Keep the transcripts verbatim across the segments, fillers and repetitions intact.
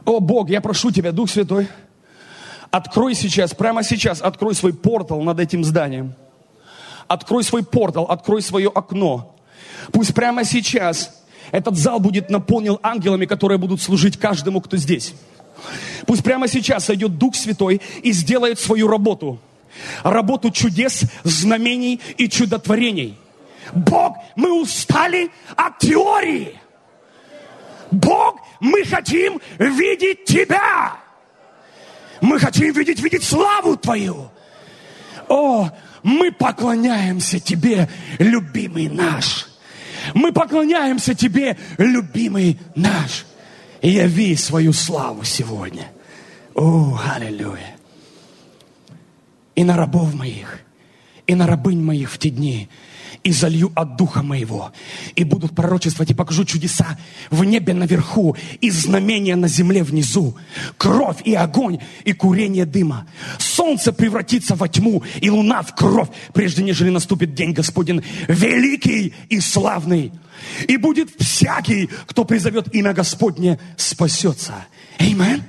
О, Бог, я прошу Тебя, Дух Святой, открой сейчас, прямо сейчас, открой свой портал над этим зданием. Открой свой портал, открой свое окно. Пусть прямо сейчас этот зал будет наполнен ангелами, которые будут служить каждому, кто здесь. Пусть прямо сейчас сойдет Дух Святой и сделает свою работу. Работу чудес, знамений и чудотворений. Бог, мы устали от теории. Бог, мы хотим видеть Тебя. Мы хотим видеть, видеть славу Твою. О, мы поклоняемся Тебе, любимый наш. Мы поклоняемся Тебе, любимый наш. И яви свою славу сегодня. О, аллилуйя. И на рабов моих, и на рабынь моих в те дни, и залью от духа моего, и будут пророчествовать, и покажу чудеса в небе наверху, и знамения на земле внизу, кровь и огонь, и курение дыма. Солнце превратится во тьму, и луна в кровь, прежде нежели наступит день Господень, великий и славный. И будет всякий, кто призовет имя Господне, спасется. Аминь.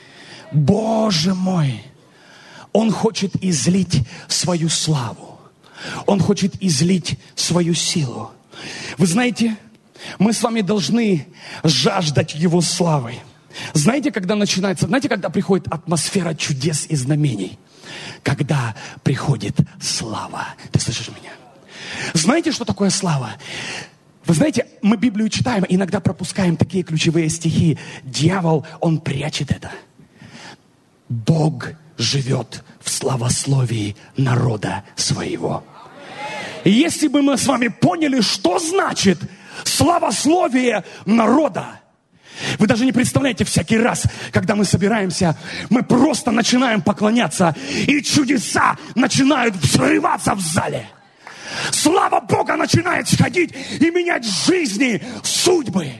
Боже мой, Он хочет излить свою славу. Он хочет излить свою силу. Вы знаете, мы с вами должны жаждать Его славы. Знаете, когда начинается, знаете, когда приходит атмосфера чудес и знамений? Когда приходит слава. Ты слышишь меня? Знаете, что такое слава? Вы знаете, мы Библию читаем, иногда пропускаем такие ключевые стихи. Дьявол, он прячет это. Бог живет в славословии народа своего. И если бы мы с вами поняли, что значит славословие народа, вы даже не представляете, всякий раз, когда мы собираемся, мы просто начинаем поклоняться, и чудеса начинают взрываться в зале. Слава Бога начинает сходить и менять жизни, судьбы.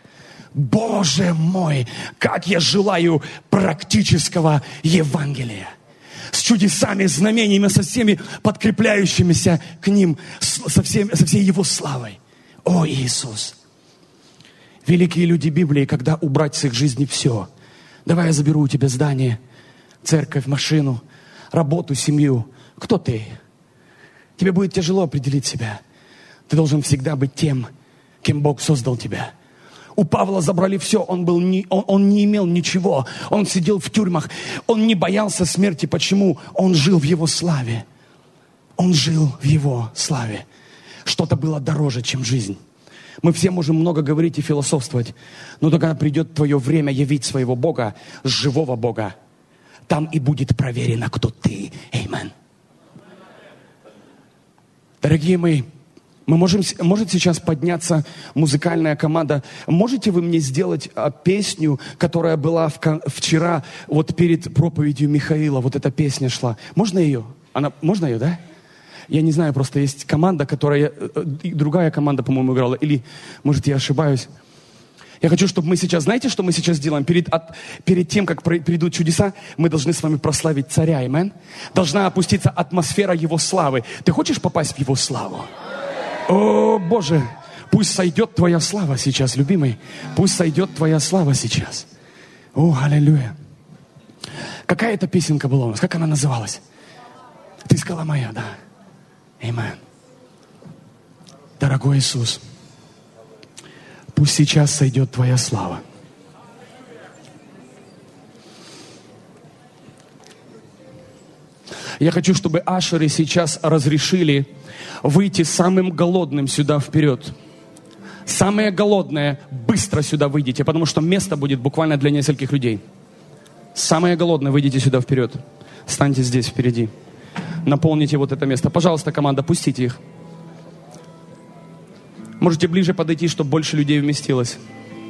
Боже мой, как я желаю практического Евангелия. С чудесами, знамениями, со всеми подкрепляющимися к ним, со, всем, со всей Его славой. О, Иисус! Великие люди Библии, когда убрать с их жизни все. Давай я заберу у тебя здание, церковь, машину, работу, семью. Кто ты? Тебе будет тяжело определить себя. Ты должен всегда быть тем, кем Бог создал тебя. У Павла забрали все, он, был не, он, он не имел ничего, он сидел в тюрьмах, он не боялся смерти. Почему? Он жил в Его славе. Он жил в Его славе. Что-то было дороже, чем жизнь. Мы все можем много говорить и философствовать, но когда придет твое время явить своего Бога, живого Бога, там и будет проверено, кто ты. Аминь. Дорогие мои, мы можем, может сейчас подняться музыкальная команда. Можете вы мне сделать а, песню, которая была в, вчера, вот перед проповедью Михаила, вот эта песня шла. Можно ее? Она, можно ее, да? Я не знаю, просто есть команда, которая, другая команда, по-моему, играла. Или, может, я ошибаюсь. Я хочу, чтобы мы сейчас, знаете, что мы сейчас делаем? Перед, от, перед тем, как придут чудеса, мы должны с вами прославить Царя. Аминь. Должна опуститься атмосфера Его славы. Ты хочешь попасть в Его славу? О, Боже, пусть сойдет Твоя слава сейчас, любимый. Пусть сойдет Твоя слава сейчас. О, аллилуйя. Какая это песенка была у нас? Как она называлась? Ты скала моя, да. Аминь. Дорогой Иисус, пусть сейчас сойдет Твоя слава. Я хочу, чтобы ашеры сейчас разрешили выйти самым голодным сюда вперед. Самые голодные, быстро сюда выйдите, потому что место будет буквально для нескольких людей. Самые голодные, выйдите сюда вперед. Станьте здесь впереди. Наполните вот это место. Пожалуйста, команда, пустите их. Можете ближе подойти, чтобы больше людей вместилось.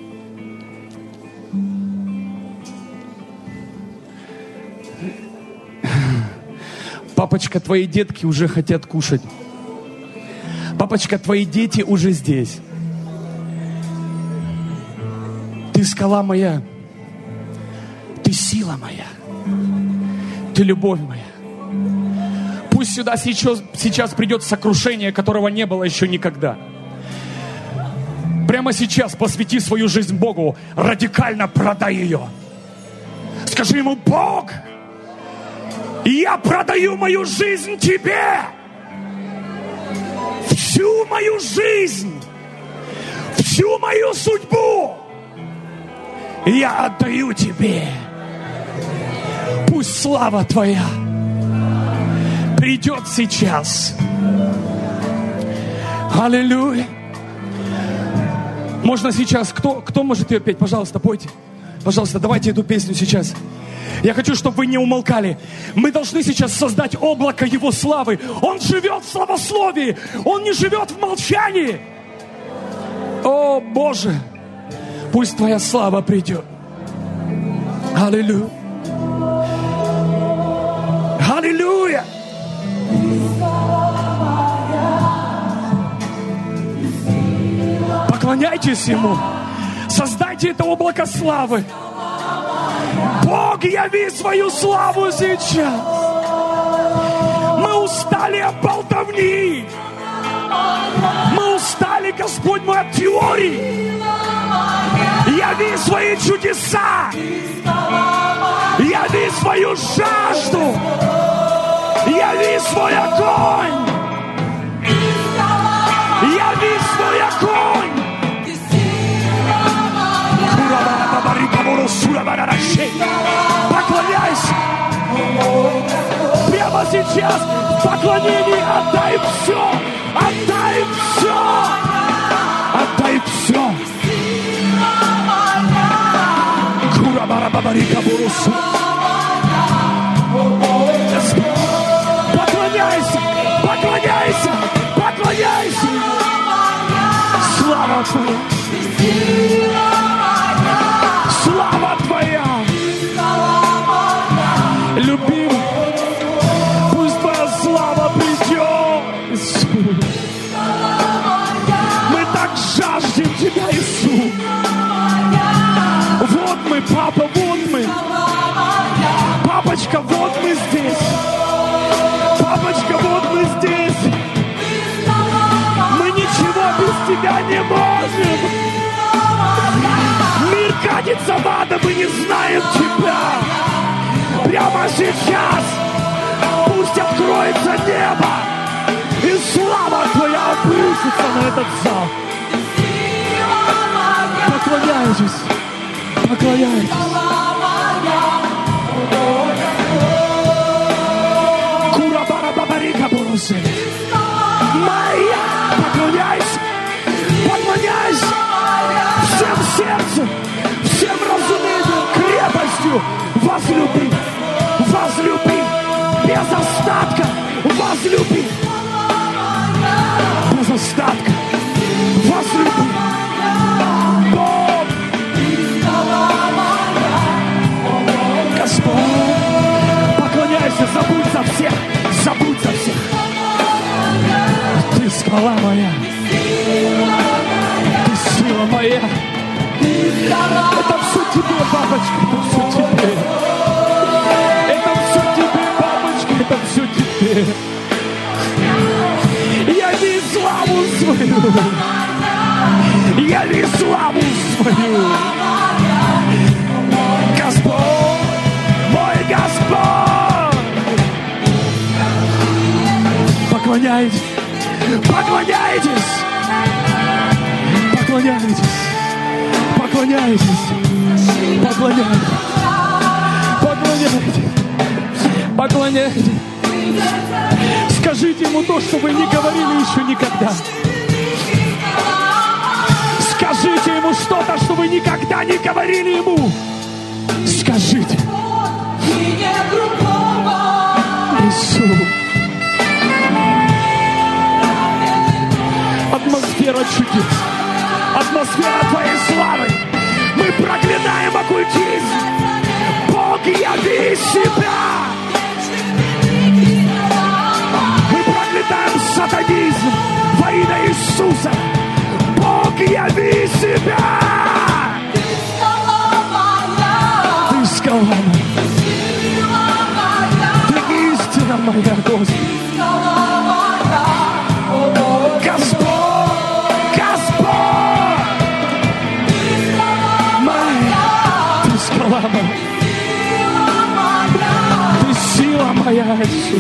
Папочка, твои детки уже хотят кушать. Папочка, твои дети уже здесь. Ты скала моя. Ты сила моя. Ты любовь моя. Пусть сюда сейчас, сейчас придет сокрушение, которого не было еще никогда. Прямо сейчас посвяти свою жизнь Богу. Радикально продай ее. Скажи ему: Бог, я продаю мою жизнь Тебе. Всю мою жизнь, всю мою судьбу я отдаю Тебе. Пусть слава Твоя придет сейчас. Аллилуйя. Можно сейчас, кто, кто может ее петь? Пожалуйста, пойте. Пожалуйста, давайте эту песню сейчас. Я хочу, чтобы вы не умолкали. Мы должны сейчас создать облако Его славы. Он живет в славословии. Он не живет в молчании. О, Боже, пусть Твоя слава придет. Аллилуйя. Аллилуйя. Поклоняйтесь Ему. Создайте это облако славы. Бог, яви свою славу сейчас. Мы устали от болтовни. Мы устали, Господь мой, от теорий. Яви свои чудеса. Яви свою жажду. Яви свой огонь. Яви свой огонь. Поклоняйся. Прямо сейчас в поклонении отдай все. Отдай все. Отдай все. Поклоняйся. Поклоняйся. Поклоняйся. Слава Твоя. Слава Твоя. Любимый, пусть Твоя слава придет. Иисус. Мы так жаждем Тебя, Иисус. Вот мы, Папа, вот мы. Папочка, вот мы здесь. Папочка, вот мы здесь. Мы ничего без Тебя не можем. Мир катится в ад, мы не знаем Тебя. Прямо сейчас пусть откроется небо, и слава Твоя обрушится на этот зал. Поклоняйтесь, поклоняйтесь. Кура-бара-бабарика бурусы. Моя, поклоняйся, поклоняйся всем сердцем, всем разумением, крепостью. Возлюби, возлюби, без остатка, возлюби, без остатка, возлюби. Бог, Господь, поклоняйся, забудь за всех, забудь за всех. Ты скала моя, ты сила моя. Это все Тебе, папочка, это все Тебе. Это все Тебе, папочка, это все Тебе. Яви славу свою. Яви славу свою. Господь, мой Господь. Поклоняйтесь, поклоняйтесь, поклоняйтесь. Поклоняйтесь, поклоняйтесь, поклоняйтесь, поклоняйтесь. Скажите Ему то, что вы не говорили еще никогда. Скажите Ему что-то, что вы никогда не говорили Ему. Скажите. Иисус. Атмосфера чудес. Атмосфера Твоей славы. Мы проклинаем оккультизм. Бог, яви себя. Мы проклинаем сатанизм во имя Иисуса. Бог, яви себя. Ты скала моя. Ты истина моя, Господи. Твоя, Иисус.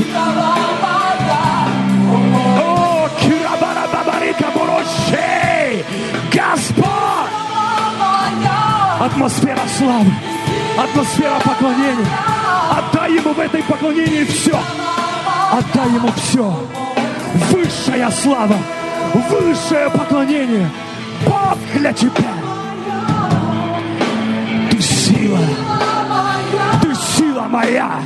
О, кирабарабабарика бурочей! Господь! Атмосфера славы, атмосфера поклонения. Отдай Ему в этой поклонении все. Отдай Ему все. Высшая слава, высшее поклонение. Бог для Тебя. Ты сила, Ты сила моя.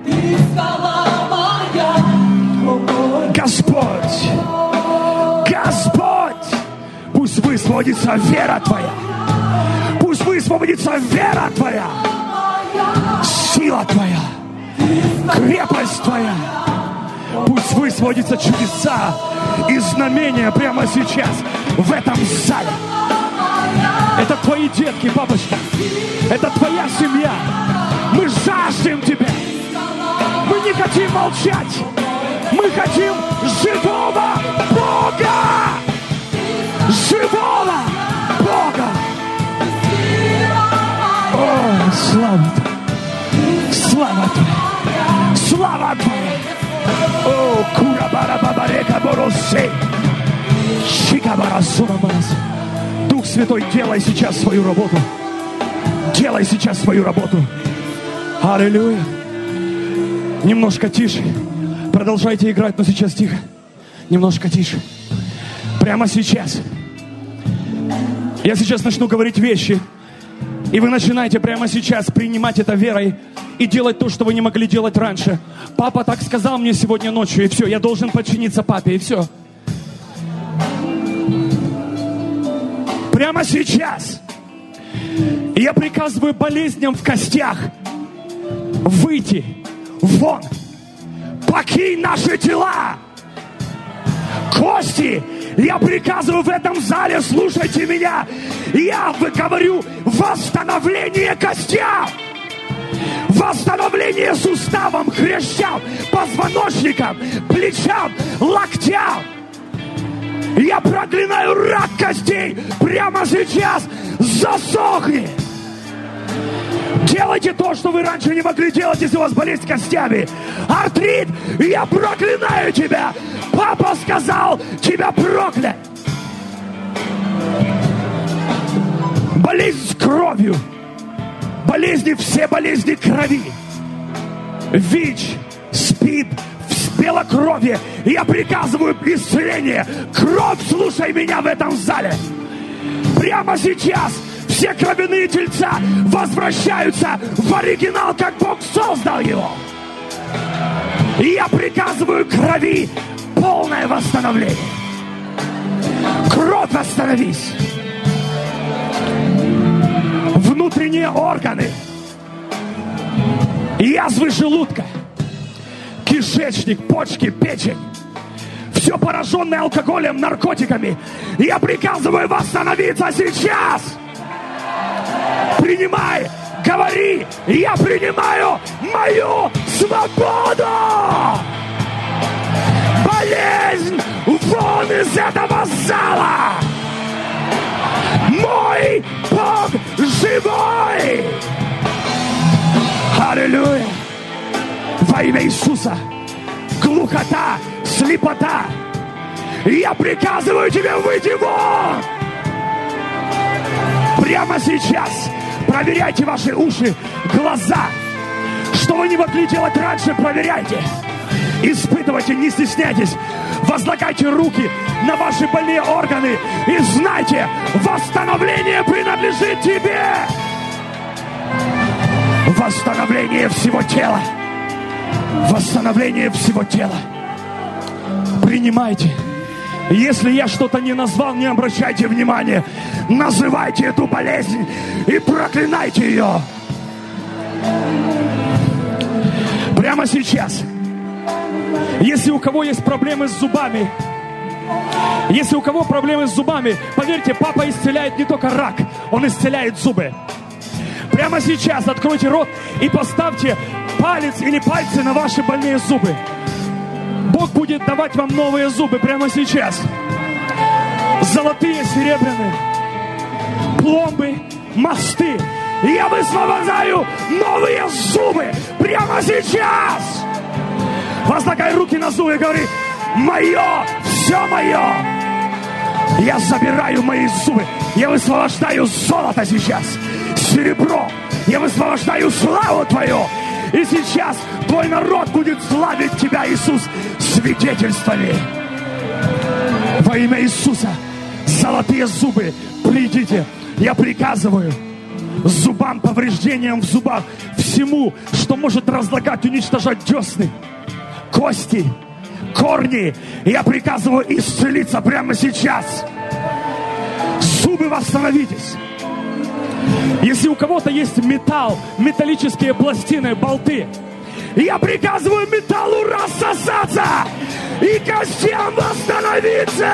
Господь, Господь, пусть высвободится вера Твоя. Пусть высвободится вера Твоя. Сила Твоя, крепость Твоя. Пусть высвободятся чудеса и знамения прямо сейчас в этом зале. Это Твои детки, папочка. Это Твоя семья. Мы жаждем Тебя. Мы не хотим молчать. Мы хотим живого Бога. Живого Бога. О, слава Твоя. Слава Твоя. Слава Твоя. О, курабара-бабарека боросей. Чикабара-сурамарас. Дух Святой, делай сейчас свою работу. Делай сейчас свою работу. Аллилуйя. Немножко тише. Продолжайте играть, но сейчас тихо. Немножко тише. Прямо сейчас. Я сейчас начну говорить вещи. И вы начинаете прямо сейчас принимать это верой и делать то, что вы не могли делать раньше. Папа так сказал мне сегодня ночью, и все. Я должен подчиниться папе, и все. Прямо сейчас я приказываю болезням в костях выйти вон. Покинь наши тела. Кости, я приказываю в этом зале, слушайте меня. Я говорю восстановление костям. Восстановление суставам, хрящам, позвоночникам, плечам, локтям. Я проклинаю рак костей прямо сейчас. Засохни. Делайте то, что вы раньше не могли делать, если у вас болезнь костями. Артрит, я проклинаю тебя. Папа сказал, тебя проклят. Болезнь с кровью. Болезни, все болезни крови. ВИЧ, СПИД, белокровие. Я приказываю исцеление. Кровь, слушай меня в этом зале. Прямо сейчас все кровяные тельца возвращаются в оригинал, как Бог создал его. И я приказываю крови полное восстановление. Кровь, восстановись. Внутренние органы, язвы желудка, кишечник, почки, печень, все пораженное алкоголем, наркотиками. Я приказываю восстановиться сейчас. Принимай, говори, я принимаю мою свободу. Болезнь, вон из этого зала. Мой Бог живой! Аллилуйя! Во имя Иисуса! Глухота, слепота! Я приказываю тебе выйти вон! Прямо сейчас проверяйте ваши уши, глаза! Что вы не могли делать раньше, проверяйте! Испытывайте, не стесняйтесь! Возлагайте руки на ваши больные органы и знайте, восстановление принадлежит тебе. Восстановление всего тела. Восстановление всего тела. Принимайте. Если я что-то не назвал, не обращайте внимания. Называйте эту болезнь и проклинайте ее. Прямо сейчас. Если у кого есть проблемы с зубами, если у кого проблемы с зубами, поверьте, папа исцеляет не только рак, он исцеляет зубы. Прямо сейчас откройте рот и поставьте палец или пальцы на ваши больные зубы. Бог будет давать вам новые зубы прямо сейчас. Золотые, серебряные, пломбы, мосты. Я высвобождаю новые зубы прямо сейчас. Возлагай руки на зубы и говори: мое, все мое. Я забираю мои зубы. Я высвобождаю золото сейчас, серебро. Я высвобождаю славу Твою. И сейчас Твой народ будет славить Тебя, Иисус, свидетельствами. Во имя Иисуса, золотые зубы, придите. Я приказываю зубам, повреждениям в зубах, всему, что может разлагать, уничтожать десны, кости, корни. Я приказываю исцелиться прямо сейчас. Зубы, восстановитесь. Если у кого-то есть металл, металлические пластины, болты, я приказываю металлу рассосаться и костям восстановиться.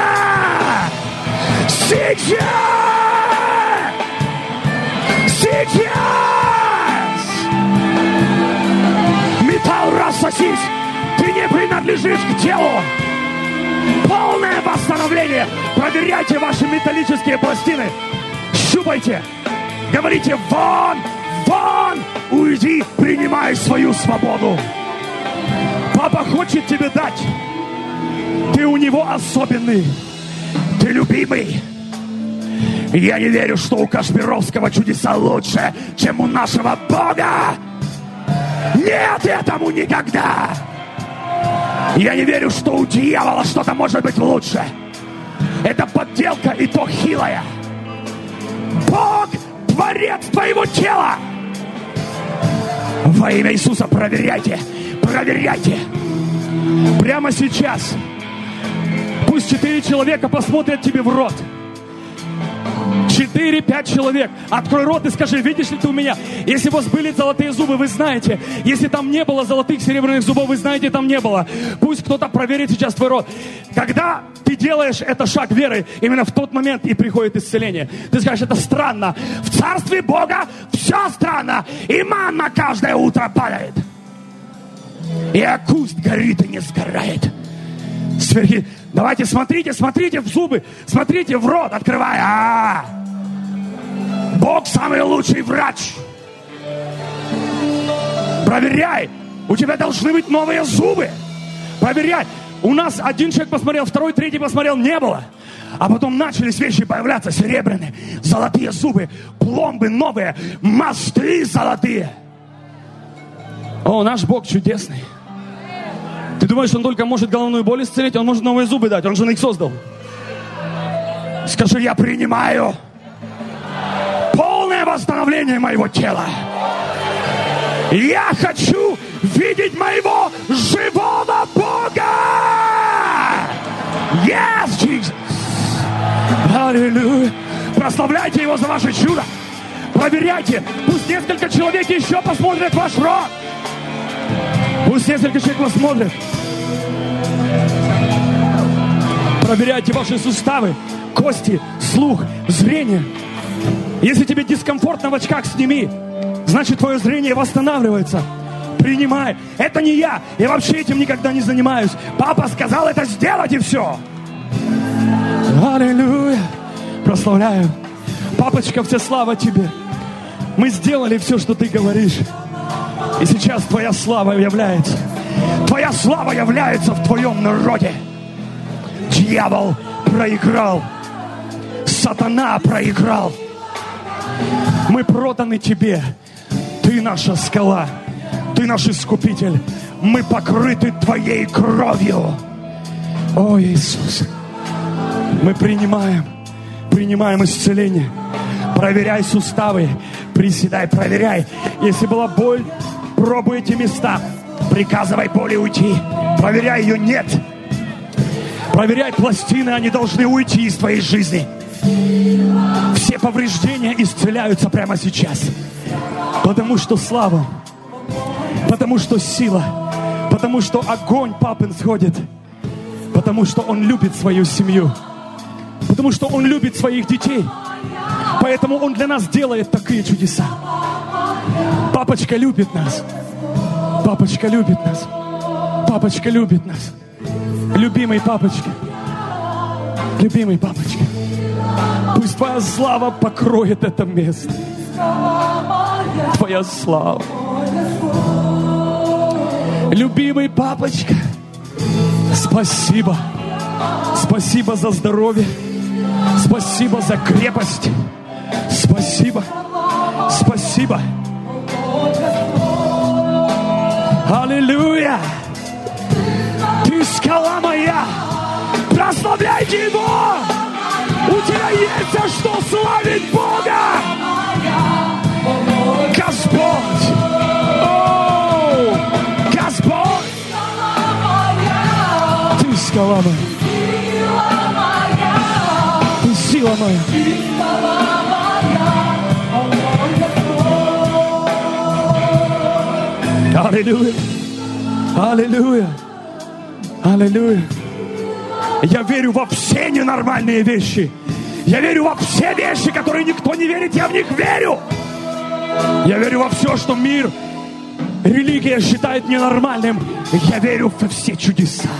Сейчас! Сейчас! Металл, рассосись! Ты не принадлежишь к телу! Полное восстановление! Проверяйте ваши металлические пластины! Щупайте! Говорите: вон! Вон! Уйди! Принимай свою свободу! Папа хочет тебе дать! Ты у него особенный! Ты любимый! Я не верю, что у Кашпировского чудеса лучше, чем у нашего Бога! Нет этому никогда! Я не верю, что у дьявола что-то может быть лучше. Это подделка, и то хилая. Бог — творец твоего тела! Во имя Иисуса проверяйте, проверяйте. Прямо сейчас пусть четыре человека посмотрят тебе в рот. Четыре-пять человек. Открой рот и скажи: видишь ли ты у меня? Если у вас были золотые зубы, вы знаете. Если там не было золотых, серебряных зубов, вы знаете, там не было. Пусть кто-то проверит сейчас твой рот. Когда ты делаешь это шаг веры, именно в тот момент и приходит исцеление. Ты скажешь: это странно. В Царстве Бога все странно. И манна каждое утро падает. И куст горит и не сгорает. Сверхи. Давайте, смотрите, смотрите в зубы, смотрите в рот, открывай. А-а-а. Бог самый лучший врач. Проверяй. У тебя должны быть новые зубы. Проверяй. У нас один человек посмотрел, второй, третий посмотрел, не было. А потом начались вещи появляться: серебряные, золотые зубы, пломбы новые, мосты золотые. О, наш Бог чудесный. Ты думаешь, Он только может головную боль исцелить? Он может новые зубы дать, Он же их создал. Скажи: я принимаю полное восстановление моего тела. Я хочу видеть моего живого Бога. Yes, Jesus. Аллилуйя. Прославляйте Его за ваше чудо. Проверяйте. Пусть несколько человек еще посмотрят ваш рот. Пусть несколько человек вас смотрят. Проверяйте ваши суставы, кости, слух, зрение. Если тебе дискомфортно в очках, сними. Значит, твое зрение восстанавливается. Принимай. Это не я. Я вообще этим никогда не занимаюсь. Папа сказал это сделать, и все. Аллилуйя. Прославляю. Папочка, вся слава тебе. Мы сделали все, что ты говоришь. И сейчас твоя слава является. Твоя слава является в твоем народе. Дьявол проиграл. Сатана проиграл. Мы проданы тебе. Ты наша скала. Ты наш искупитель. Мы покрыты твоей кровью. О, Иисус. Мы принимаем. Принимаем исцеление. Проверяй суставы. Приседай, проверяй. Если была боль, пробуй эти места. Приказывай боли уйти. Проверяй ее, нет. Проверяй пластины, они должны уйти из твоей жизни. Все повреждения исцеляются прямо сейчас. Потому что слава, потому что сила, потому что огонь папин сходит, потому что Он любит свою семью, потому что Он любит своих детей. Поэтому Он для нас делает такие чудеса. Папочка любит нас. Папочка любит нас. Папочка любит нас. Любимый папочка. Любимый папочка. Пусть Твоя слава покроет это место. Твоя слава. Любимый папочка, спасибо. Спасибо за здоровье. Спасибо за крепость. Спасибо. Спасибо. Аллилуйя. Ты скала моя. Прославляйте Его. У тебя есть за что славить Бога. Господь. О, Господь. Ты скала моя. Ты сила моя. Аллилуйя. Аллилуйя. Аллилуйя. Я верю во все ненормальные вещи. Я верю во все вещи, которые никто не верит. Я в них верю. Я верю во все, что мир, религия считает ненормальным. Я верю во все чудеса.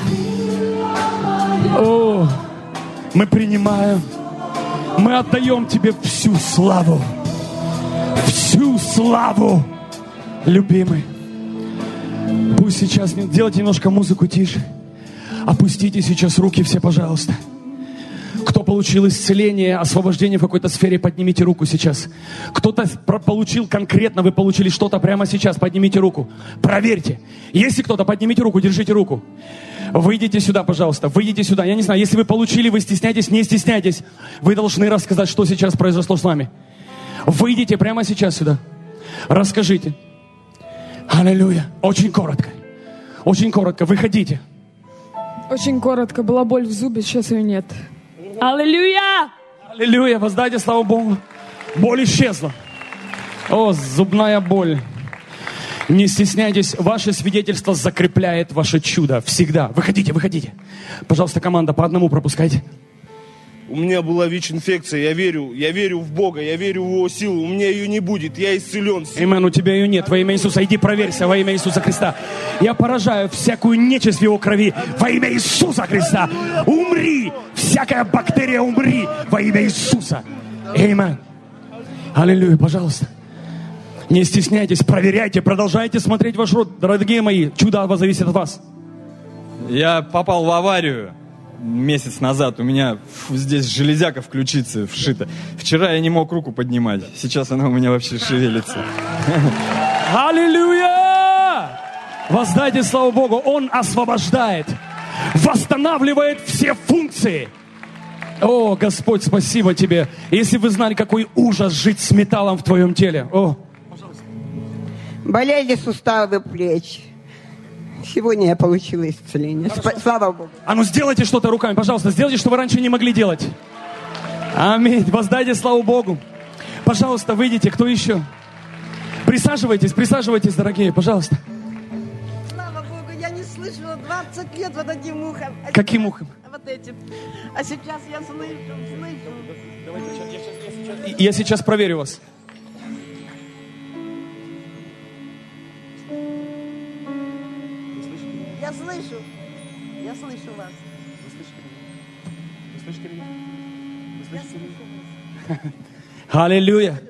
О, мы принимаем. Мы отдаем Тебе всю славу. Всю славу, любимый. Пусть сейчас, делайте немножко музыку тише. Опустите сейчас руки все, пожалуйста. Кто получил исцеление, освобождение в какой-то сфере, поднимите руку сейчас. Кто-то получил конкретно, вы получили что-то прямо сейчас, поднимите руку. Проверьте. Если кто-то, поднимите руку, держите руку. Выйдите сюда, пожалуйста, выйдите сюда. Я не знаю, если вы получили, вы стесняетесь, не стесняйтесь. Вы должны рассказать, что сейчас произошло с вами. Выйдите прямо сейчас сюда. Расскажите. Аллилуйя. Очень коротко. Очень коротко. Выходите. Очень коротко. Была боль в зубе, сейчас ее нет. Аллилуйя! Аллилуйя. Воздайте славу Богу. Боль исчезла. О, зубная боль. Не стесняйтесь. Ваше свидетельство закрепляет ваше чудо. Всегда. Выходите, выходите. Пожалуйста, команда, по одному пропускайте. У меня была ВИЧ-инфекция, я верю, я верю в Бога, я верю в Его силу, у меня ее не будет, я исцелен. Амен, у тебя ее нет, во имя Иисуса, иди проверься во имя Иисуса Христа. Я поражаю всякую нечисть в Его крови во имя Иисуса Христа. Умри, всякая бактерия умри во имя Иисуса. Амен. Аллилуйя, пожалуйста. Не стесняйтесь, проверяйте, продолжайте смотреть ваш род, дорогие мои, чудо зависит от вас. Я попал в аварию месяц назад. У меня фу, здесь железяка в ключице вшита. Вчера я не мог руку поднимать. Сейчас она у меня вообще шевелится. Аллилуйя! Воздайте славу Богу. Он освобождает, восстанавливает все функции. О, Господь, спасибо Тебе. Если вы знали, какой ужас жить с металлом в твоем теле. О, пожалуйста. Болели суставы плеч. Сегодня я получила исцеление. Спа- Слава Богу. А ну сделайте что-то руками, пожалуйста. Сделайте, что вы раньше не могли делать. Аминь. Воздайте славу Богу. Пожалуйста, выйдите. Кто еще? Присаживайтесь, присаживайтесь, дорогие, пожалуйста. Слава Богу, я не слышала двадцать лет вот этим ухом. Каким ухом? Вот этим. А сейчас я слышу, слышу. Я сейчас проверю вас. Я слышу. Я слышу вас. Вы слышите меня? Вы слышите меня? Я слышу вас. Аллилуйя.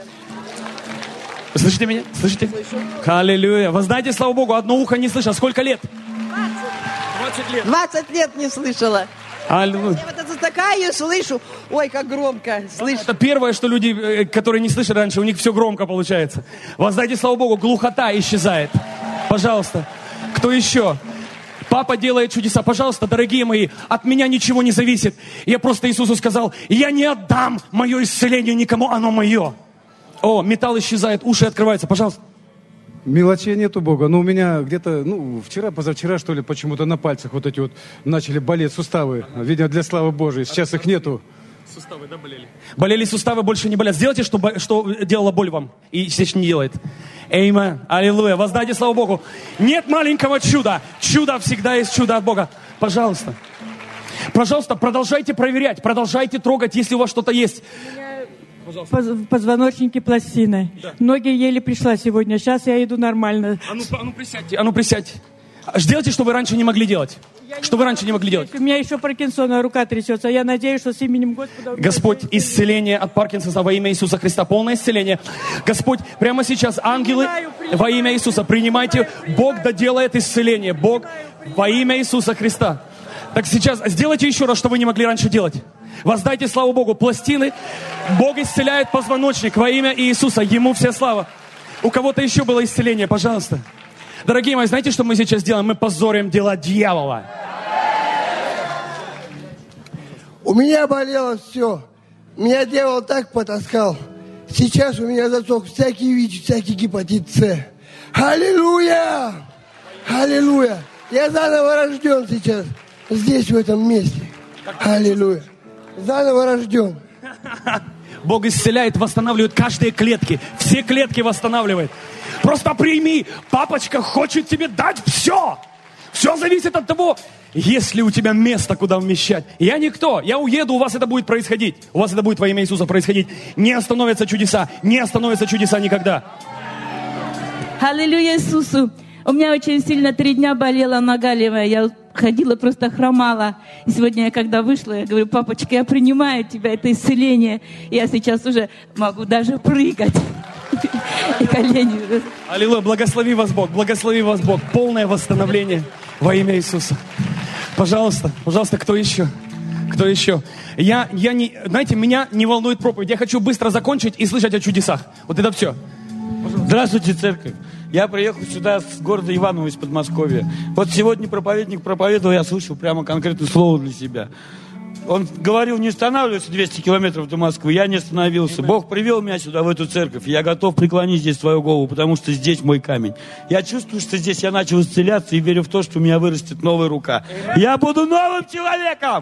Вы слышите меня? Слышите? Аллилуйя. Воздайте славу Богу. Одно ухо не слышал. Сколько лет? двадцать лет. двадцать лет не слышала. Аллилуйя. Я вот это такая слышу. Ой, как громко слышу. Это первое, что люди, которые не слышали раньше, у них все громко получается. Воздайте славу Богу. Глухота исчезает. Пожалуйста. Кто еще? Папа делает чудеса. Пожалуйста, дорогие мои, от меня ничего не зависит. Я просто Иисусу сказал, я не отдам мое исцеление никому, оно мое. О, металл исчезает, уши открываются. Пожалуйста. Мелочей нету Бога. Но у меня где-то, ну, вчера, позавчера, что ли, почему-то на пальцах вот эти вот начали болеть суставы. Видимо, для славы Божией. Сейчас их нету. Суставы, да, болели? Болели суставы, больше не болят. Сделайте, что, что делала боль вам. И сейчас не делает. Эймен. Аллилуйя. Воздайте славу Богу. Нет маленького чуда. Чудо всегда есть чудо от Бога. Пожалуйста. Пожалуйста, продолжайте проверять. Продолжайте трогать, если у вас что-то есть. В позвоночнике пластины. Да. Ноги еле пришла сегодня. Сейчас я иду нормально. А ну, а ну присядьте, а ну присядьте. Сделайте, что вы раньше не могли делать. Что вы раньше не могли делать. У меня еще Паркинсона рука трясется. Я надеюсь, что с именем Господа... Господь, исцеление от Паркинсона во имя Иисуса Христа. Полное исцеление. Господь, прямо сейчас, ангелы, во имя Иисуса, принимайте. Бог доделает исцеление. Бог во имя Иисуса Христа. Так сейчас сделайте еще раз, что вы не могли раньше делать. Воздайте славу Богу. Пластины. Бог исцеляет позвоночник во имя Иисуса. Ему вся слава. У кого-то еще было исцеление, пожалуйста. Дорогие мои, знаете, что мы сейчас делаем? Мы позорим дела дьявола. У меня болело все. Меня дьявол так потаскал. Сейчас у меня засох всякий ВИЧ, всякий гепатит С. Аллилуйя! Аллилуйя! Я заново рожден сейчас. Здесь, в этом месте. Аллилуйя! Заново рожден. Бог исцеляет, восстанавливает каждые клетки. Все клетки восстанавливает. Просто прими. Папочка хочет тебе дать все. Все зависит от того, есть ли у тебя место, куда вмещать. Я никто. Я уеду, у вас это будет происходить. У вас это будет во имя Иисуса происходить. Не остановятся чудеса. Не остановятся чудеса никогда. Аллилуйя Иисусу. У меня очень сильно три дня болела нога левая. Я ходила, просто хромала. И сегодня я когда вышла, я говорю: папочка, я принимаю тебя, это исцеление. Я сейчас уже могу даже прыгать. И колени. Аллилуйя, благослови вас Бог, благослови вас Бог. Полное восстановление во имя Иисуса. Пожалуйста, пожалуйста, кто еще? Кто еще? Я, я не, знаете, меня не волнует проповедь. Я хочу быстро закончить и слышать о чудесах. Вот это все. Здравствуйте, церковь. Я приехал сюда с города Иваново из Подмосковья. Вот сегодня проповедник проповедовал, я слышал прямо конкретное слово для себя. Он говорил, не останавливаться двести километров до Москвы. Я не остановился. Бог привел меня сюда, в эту церковь. Я готов преклонить здесь свою голову, потому что здесь мой камень. Я чувствую, что здесь я начал исцеляться и верю в то, что у меня вырастет новая рука. Я буду новым человеком!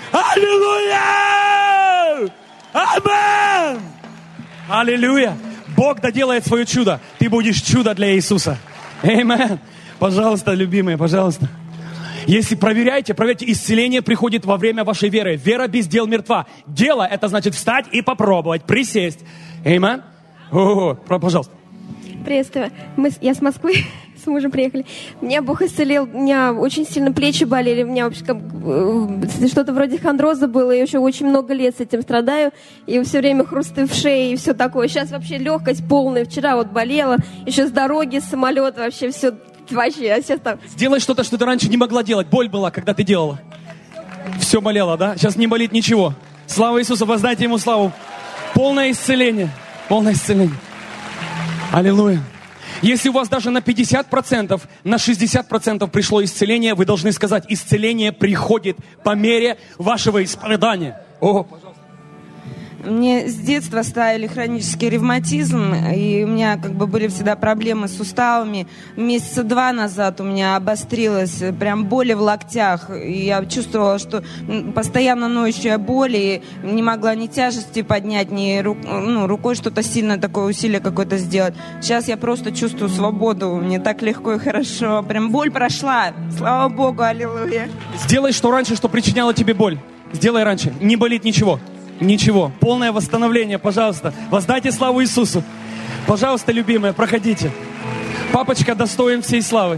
Аллилуйя! Аминь! Аллилуйя! Бог доделает свое чудо. Ты будешь чудо для Иисуса. Аминь. Пожалуйста, любимые, пожалуйста. Если проверяйте, проверьте, исцеление приходит во время вашей веры. Вера без дел мертва. Дело — это значит встать и попробовать, присесть. Аминь. О, пожалуйста. Приветствую. Мы, я с Москвы, с мужем приехали. Меня Бог исцелил, у меня очень сильно плечи болели, у меня вообще как, э, что-то вроде хондроза было, я еще очень много лет с этим страдаю, и все время хрусты в шее и все такое. Сейчас вообще легкость полная, вчера вот болела, еще с дороги, с самолета, вообще все вообще. А сейчас там... Сделай что-то, что ты раньше не могла делать. Боль была, когда ты делала. Все болело, да? Сейчас не болит ничего. Слава Иисусу, воздайте Ему славу. Полное исцеление. Полное исцеление. Аллилуйя. Если у вас даже на пятьдесят процентов, на шестьдесят процентов пришло исцеление, вы должны сказать: исцеление приходит по мере вашего исповедания. О, Мне с детства ставили хронический ревматизм, и у меня как бы были всегда проблемы с суставами. Месяца два назад у меня обострилась прям боли в локтях, и я чувствовала, что постоянно ноющая боль, и не могла ни тяжести поднять, ни рук, ну, рукой что-то сильное такое усилие какое-то сделать. Сейчас я просто чувствую свободу, мне так легко и хорошо, прям боль прошла, слава Богу, аллилуйя. Сделай, что раньше, что причиняло тебе боль. Сделай раньше, не болит ничего. Ничего. Полное восстановление, пожалуйста. Воздайте славу Иисусу. Пожалуйста, любимые, проходите. Папочка достоин всей славы.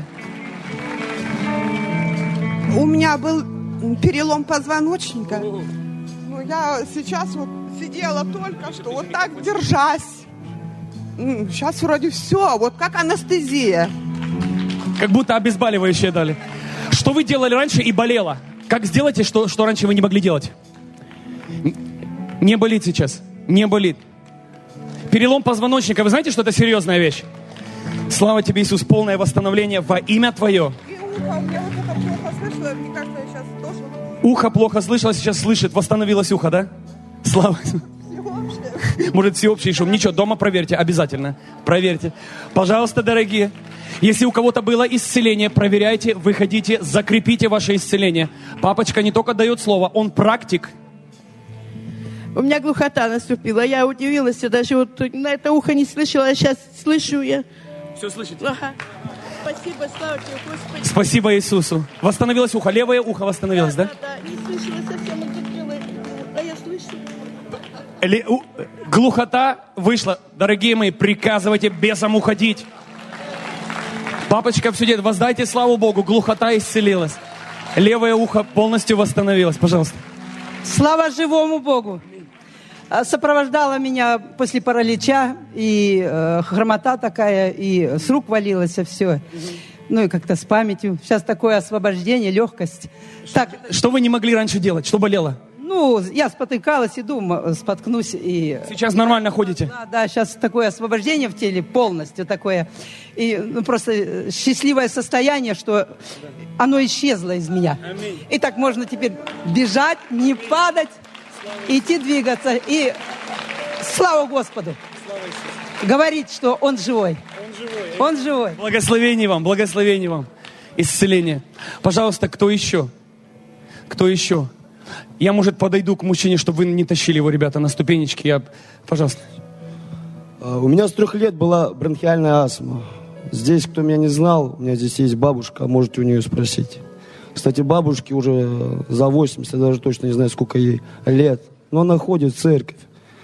У меня был перелом позвоночника. Ну, я сейчас вот сидела только что, вот так держась. Сейчас вроде все, вот как анестезия. Как будто обезболивающее дали. Что вы делали раньше и болело? Как сделайте, что, что раньше вы не могли делать? Не болит сейчас. Не болит. Перелом позвоночника. Вы знаете, что это серьезная вещь? Слава тебе, Иисус. Полное восстановление во имя Твое. И ухо, мне вот это плохо слышало. Мне кажется, я сейчас тоже... Ухо плохо слышало, сейчас слышит. Восстановилось ухо, да? Слава. Может, всеобщий шум. Ничего, дома проверьте. Обязательно. Проверьте. Пожалуйста, дорогие. Если у кого-то было исцеление, проверяйте, выходите, закрепите ваше исцеление. Папочка не только дает слово, он практик. У меня глухота наступила. Я удивилась, я даже вот на это ухо не слышала, а сейчас слышу я. Все слышите? Ага. Спасибо, слава тебе, Господи. Спасибо Иисусу. Восстановилось ухо. Левое ухо восстановилось, да? Да, да, да. Не слышала совсем, а я слышу. Ли, у, глухота вышла. Дорогие мои, приказывайте бесам уходить. Папочка все делает. Воздайте славу Богу. Глухота исцелилась. Левое ухо полностью восстановилось. Пожалуйста. Слава живому Богу. Сопровождала меня после паралича, и э, хромота такая, и с рук валилось все. Ну и как-то с памятью. Сейчас такое освобождение, легкость. Так, что вы не могли раньше делать? Что болело? Ну, я спотыкалась, иду, споткнусь. И... Сейчас нормально ходите? Да, да, сейчас такое освобождение в теле полностью такое. И ну, просто счастливое состояние, что оно исчезло из меня. Аминь. И так можно теперь бежать, не падать, идти двигаться. И слава Господу! Говорить, что Он живой. Он живой. Он живой. Благословение вам, благословение вам. Исцеление. Пожалуйста, кто еще? Кто еще? Я, может, подойду к мужчине, чтобы вы не тащили его, ребята, на ступенечки. Я... Пожалуйста. У меня с трех лет была бронхиальная астма. Здесь, кто меня не знал, у меня здесь есть бабушка, можете у нее спросить. Кстати, бабушке уже за восемьдесят, я даже точно не знаю, сколько ей лет. Но она ходит в церковь.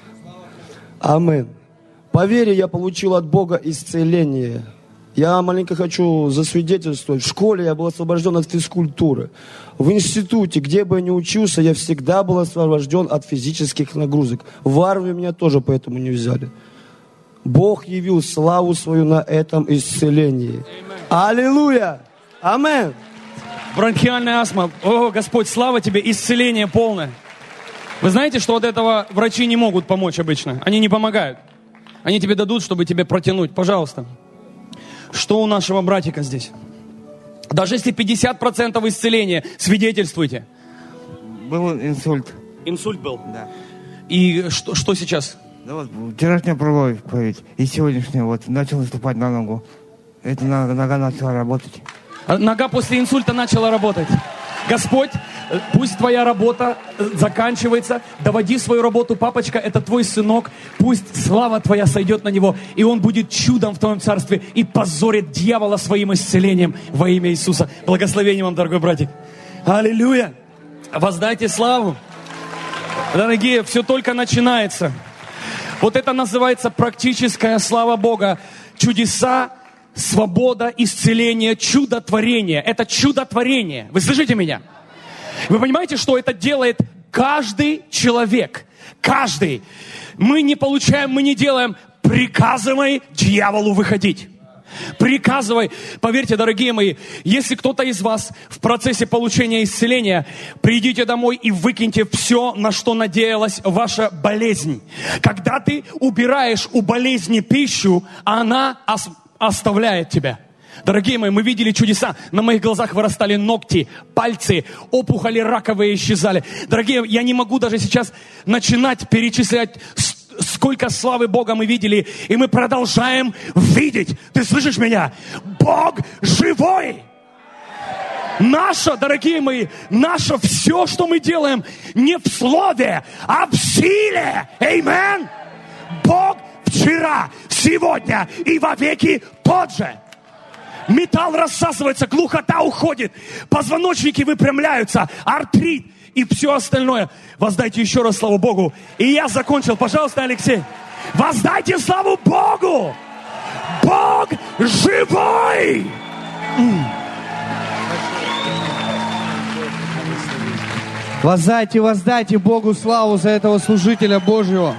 Амин. По вере я получил от Бога исцеление. Я маленько хочу засвидетельствовать. В школе я был освобожден от физкультуры. В институте, где бы я ни учился, я всегда был освобожден от физических нагрузок. В армию меня тоже поэтому не взяли. Бог явил славу свою на этом исцелении. Аллилуйя! Амин! Бронхиальная астма. О, Господь, слава Тебе, исцеление полное. Вы знаете, что от этого врачи не могут помочь обычно? Они не помогают. Они тебе дадут, чтобы тебе протянуть. Пожалуйста. Что у нашего братика здесь? Даже если пятьдесят процентов исцеления, свидетельствуйте. Был инсульт. Инсульт был? Да. И что, что сейчас? Да вот, вчерашняя проповедь и сегодняшняя вот начал наступать на ногу. Эта нога, нога начала работать. А нога после инсульта начала работать. Господь, пусть твоя работа заканчивается. Доводи свою работу, папочка, это твой сынок. Пусть слава твоя сойдет на него, и он будет чудом в твоем царстве и позорит дьявола своим исцелением во имя Иисуса. Благословение вам, дорогой братик. Аллилуйя! Воздайте славу. Дорогие, все только начинается. Вот это называется практическая слава Бога. Чудеса, свобода, исцеление, чудотворение. Это чудотворение. Вы слышите меня? Вы понимаете, что это делает каждый человек? Каждый. Мы не получаем, мы не делаем. Приказывай дьяволу выходить. Приказывай. Поверьте, дорогие мои, если кто-то из вас в процессе получения исцеления, придите домой и выкиньте все, на что надеялась ваша болезнь. Когда ты убираешь у болезни пищу, она ос- оставляет тебя. Дорогие мои, мы видели чудеса. На моих глазах вырастали ногти, пальцы, опухоли раковые исчезали. Дорогие, я не могу даже сейчас начинать перечислять, сколько славы Бога мы видели. И мы продолжаем видеть. Ты слышишь меня? Бог живой! Наше, дорогие мои, наше все, что мы делаем, не в слове, а в силе. Аминь! Бог вчера, сегодня и вовеки тот же. Металл рассасывается, глухота уходит, позвоночники выпрямляются, артрит и все остальное. Воздайте еще раз славу Богу. И я закончил. Пожалуйста, Алексей. Воздайте славу Богу. Бог живой. Воздайте, воздайте Богу славу за этого служителя Божьего.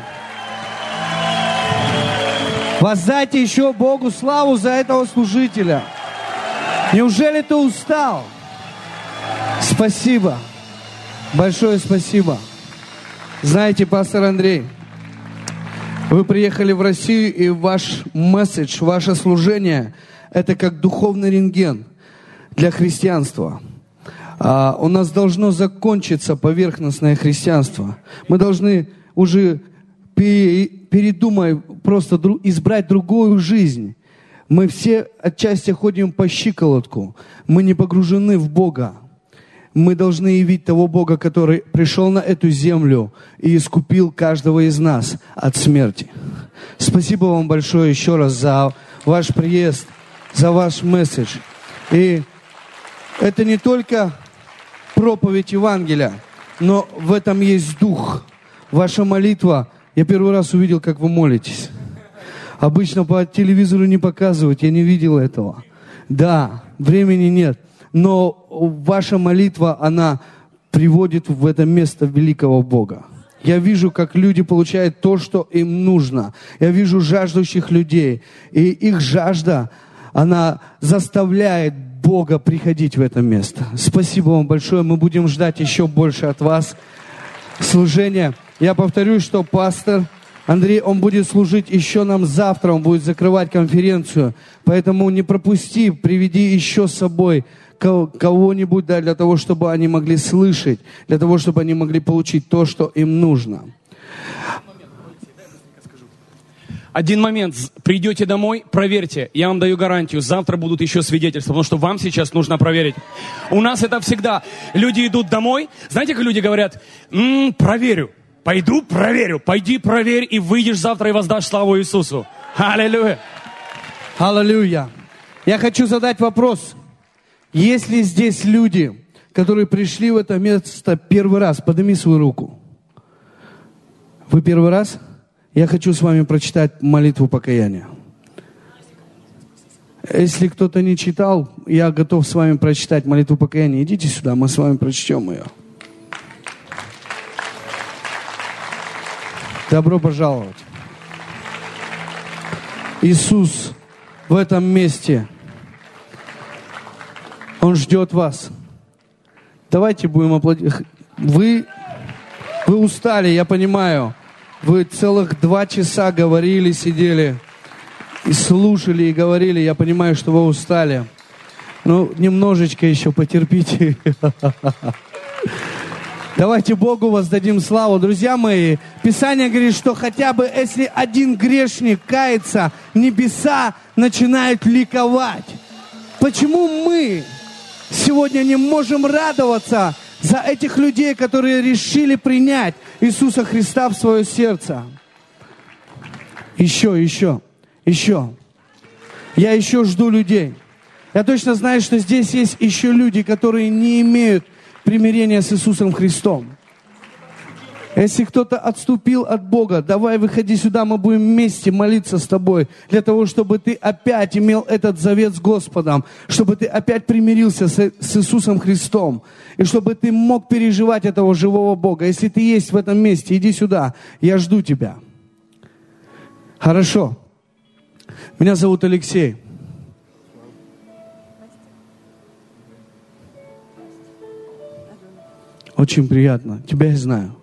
Воздайте еще Богу славу за этого служителя. Неужели ты устал? Спасибо. Большое спасибо. Знаете, пастор Андрей, вы приехали в Россию, и ваш месседж, ваше служение, это как духовный рентген для христианства. А у нас должно закончиться поверхностное христианство. Мы должны уже передумать, просто избрать другую жизнь. Мы все отчасти ходим по щиколотку. Мы не погружены в Бога. Мы должны явить того Бога, который пришел на эту землю и искупил каждого из нас от смерти. Спасибо вам большое еще раз за ваш приезд, за ваш месседж. И это не только проповедь Евангелия, но в этом есть дух. Ваша молитва. Я первый раз увидел, как вы молитесь. Обычно по телевизору не показывают, я не видел этого. Да, времени нет. Но ваша молитва, она приводит в это место великого Бога. Я вижу, как люди получают то, что им нужно. Я вижу жаждущих людей. И их жажда, она заставляет Бога приходить в это место. Спасибо вам большое. Мы будем ждать еще больше от вас служения. Я повторюсь, что пастор Андрей, он будет служить еще нам завтра. Он будет закрывать конференцию. Поэтому не пропусти, приведи еще с собой кого-нибудь, да, для того, чтобы они могли слышать, для того, чтобы они могли получить то, что им нужно. Один момент. Придете домой, проверьте. Я вам даю гарантию. Завтра будут еще свидетельства, потому что вам сейчас нужно проверить. У нас это всегда. Люди идут домой. Знаете, как люди говорят? М-м, проверю. Пойду, проверю. Пойди, проверь, и выйдешь завтра и воздашь славу Иисусу. Аллилуйя. Аллилуйя. Я хочу задать вопрос. Есть ли здесь люди, которые пришли в это место первый раз? Подними свою руку. Вы первый раз? Я хочу с вами прочитать молитву покаяния. Если кто-то не читал, я готов с вами прочитать молитву покаяния. Идите сюда, мы с вами прочтем ее. Добро пожаловать. Иисус в этом месте. Он ждет вас. Давайте будем аплодировать. Вы, вы устали, я понимаю. Вы целых два часа говорили, сидели и слушали, и говорили. Я понимаю, что вы устали. Но немножечко еще потерпите. Давайте Богу воздадим славу. Друзья мои, Писание говорит, что хотя бы если один грешник кается, небеса начинают ликовать. Почему мы сегодня не можем радоваться за этих людей, которые решили принять Иисуса Христа в свое сердце? Еще, еще, еще. Я еще жду людей. Я точно знаю, что здесь есть еще люди, которые не имеют примирения с Иисусом Христом. Если кто-то отступил от Бога, давай выходи сюда, мы будем вместе молиться с тобой, для того, чтобы ты опять имел этот завет с Господом, чтобы ты опять примирился с, с Иисусом Христом, и чтобы ты мог переживать этого живого Бога. Если ты есть в этом месте, иди сюда, я жду тебя. Хорошо. Меня зовут Алексей. Очень приятно. Тебя я знаю.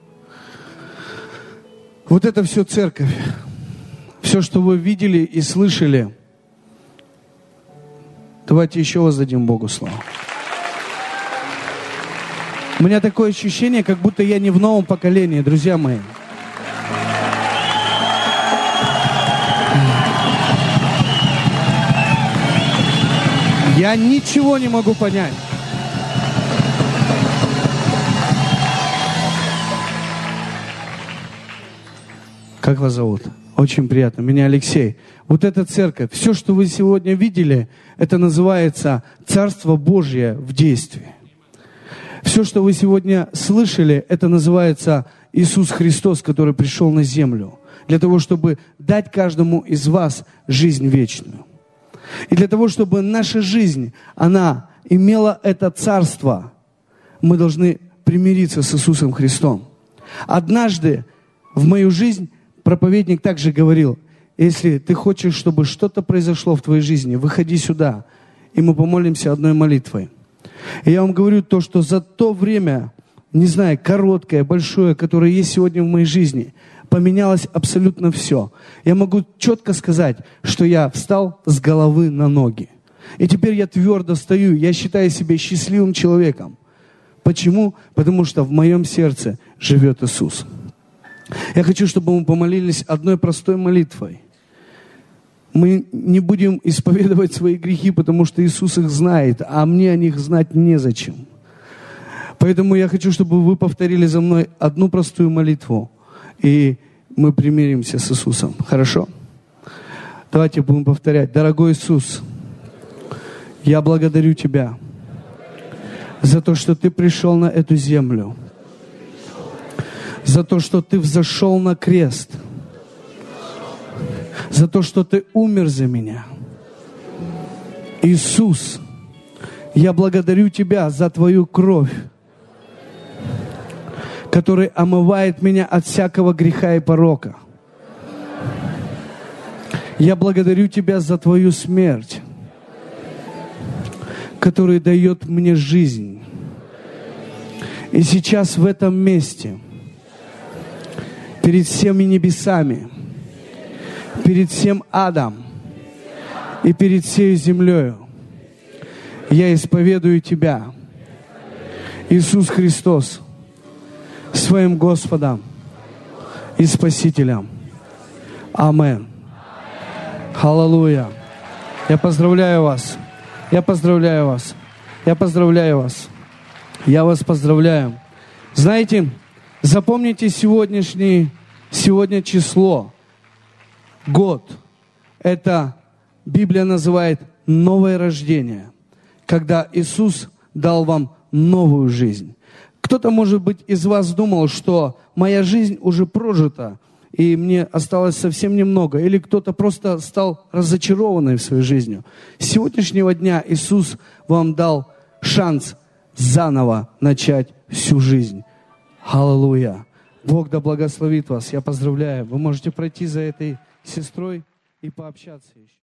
Вот это все церковь. Все, что вы видели и слышали. Давайте еще воздадим Богу славу. У меня такое ощущение, как будто я не в новом поколении, друзья мои. Я ничего не могу понять. Как вас зовут? Очень приятно. Меня Алексей. Вот эта церковь, все, что вы сегодня видели, это называется Царство Божье в действии. Все, что вы сегодня слышали, это называется Иисус Христос, который пришел на землю для того, чтобы дать каждому из вас жизнь вечную. И для того, чтобы наша жизнь, она имела это царство, мы должны примириться с Иисусом Христом. Однажды в мою жизнь проповедник также говорил: если ты хочешь, чтобы что-то произошло в твоей жизни, выходи сюда, и мы помолимся одной молитвой. И я вам говорю то, что за то время, не знаю, короткое, большое, которое есть сегодня в моей жизни, поменялось абсолютно все. Я могу четко сказать, что я встал с головы на ноги. И теперь я твердо стою, я считаю себя счастливым человеком. Почему? Потому что в моем сердце живет Иисус. Я хочу, чтобы мы помолились одной простой молитвой. Мы не будем исповедовать свои грехи, потому что Иисус их знает, а мне о них знать незачем. Поэтому я хочу, чтобы вы повторили за мной одну простую молитву, и мы примиримся с Иисусом. Хорошо? Давайте будем повторять. Дорогой Иисус, я благодарю Тебя за то, что Ты пришел на эту землю, за то, что Ты взошел на крест, за то, что Ты умер за меня. Иисус, я благодарю Тебя за Твою кровь, которая омывает меня от всякого греха и порока. Я благодарю Тебя за Твою смерть, которая дает мне жизнь. И сейчас в этом месте, перед всеми небесами, перед всем адом и перед всей землею, я исповедую Тебя, Иисус Христос, своим Господом и Спасителем. Аминь. Аллилуйя. Я поздравляю вас. Я поздравляю вас. Я поздравляю вас. Я вас поздравляю. Знаете, запомните сегодняшний, сегодня число, год. Это Библия называет новое рождение, когда Иисус дал вам новую жизнь. Кто-то, может быть, из вас думал, что моя жизнь уже прожита, и мне осталось совсем немного. Или кто-то просто стал разочарованным в своей жизни. С сегодняшнего дня Иисус вам дал шанс заново начать всю жизнь. Аллилуйя. Бог да благословит вас. Я поздравляю. Вы можете пройти за этой сестрой и пообщаться еще.